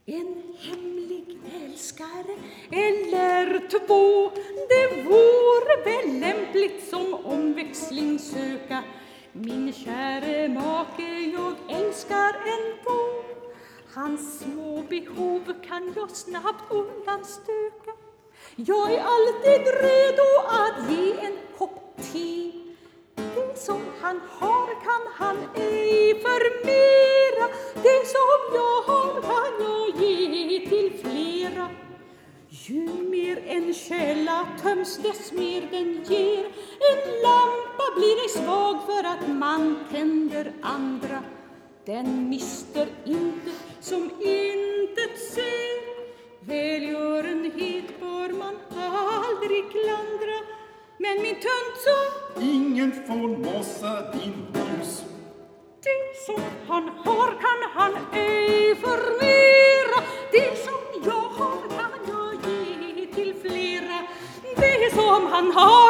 En hemlig älskare eller två, det vore väl lämpligt som omväxling söka. Min käre make jag älskar ändå, hans små behov kan jag snabbt undanstöka. Jag är alltid redo att ge en kopp te. Det som han har kan han ej förmera, det som jag har kan jag ge till flera. Ju mer en källa töms, dess mer den ger. En lampa blir ej svag för att man tänder andra. Den mister inte som intet ser. Välgörenhet bör man aldrig klandra. Men min tönt så, ingen får mossa din hus. det som han har kan han ej förmera. Det som jag har kan jag ge till flera. Det som han har